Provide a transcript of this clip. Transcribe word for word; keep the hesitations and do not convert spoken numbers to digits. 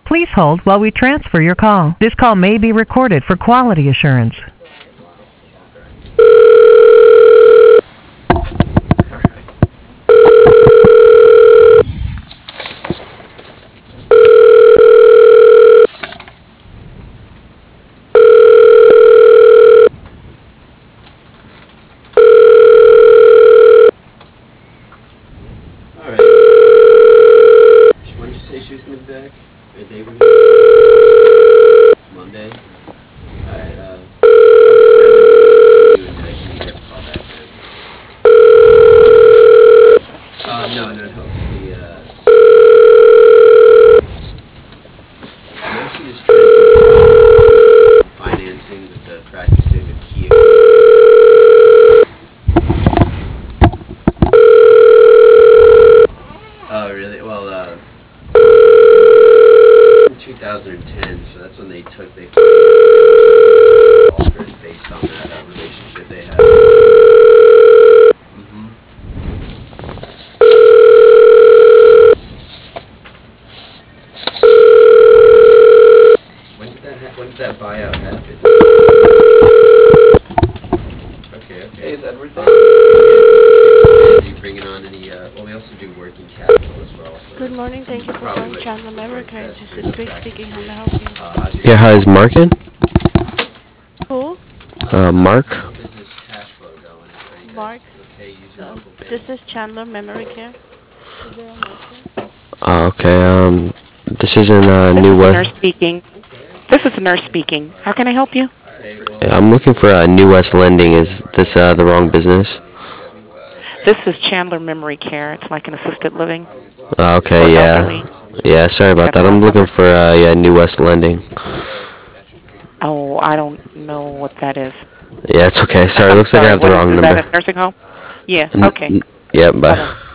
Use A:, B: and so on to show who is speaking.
A: Please hold while we transfer your call. This call may be recorded for quality assurance.
B: Alright. When did you say she was going to be back? Or they were gonna be Monday? Alright, uh... you and I can get a call back then. Uh, no, no, no. The, uh... I know she was trying to do financing with the practicing with Kia. Oh, really? Well, uh... in two thousand ten, so that's when they took, they offered based on that uh, relationship they had. Mm-hmm. When did that ha when did that buyout happen? Okay, okay.
C: Hey, is Edward there?
B: Um, are you bringing on any, uh, well, we also do working capital as well. So
D: Good morning. Thank you for
B: probably
D: calling
B: what
D: Chandler
B: you
D: Memory
B: price
D: Care.
B: best
D: This
B: for
D: is
B: your
D: Grace
B: practice.
D: speaking. How may I help you?
B: Uh, how's your
E: Yeah, hi, is Mark in?
D: Who?
E: Uh, Mark?
B: business cash flow going? Are you
D: Mark.
B: guys okay using
D: Um,
B: local
D: this
B: banks?
D: is Chandler Memory Care. Is there a message?
E: Uh, okay, um, this isn't, uh,
F: This
E: New
F: is the
E: West.
F: nurse speaking.
B: Okay,
F: This is
B: okay.
F: the nurse speaking. How can I help you?
B: Alright, well,
E: Yeah, I'm looking for, uh, New West Lending. Is this, uh, the wrong business?
F: This is Chandler Memory Care. It's like an assisted living
E: Uh,
F: for
E: okay,
F: elderly.
E: yeah. Yeah, sorry about
F: That's
E: that.
F: all
E: I'm looking
F: covered.
E: for, uh, yeah, New West Lending.
F: Oh, I don't know what that is.
E: Yeah, it's okay.
F: I-
E: Sorry,
F: I'm
E: looks like I
F: sorry.
E: have the
F: What is?
E: wrong
F: Is that
E: number.
F: a nursing home? Yeah.
E: N-
F: Okay.
E: n- yeah,
F: Hold on.
E: bye.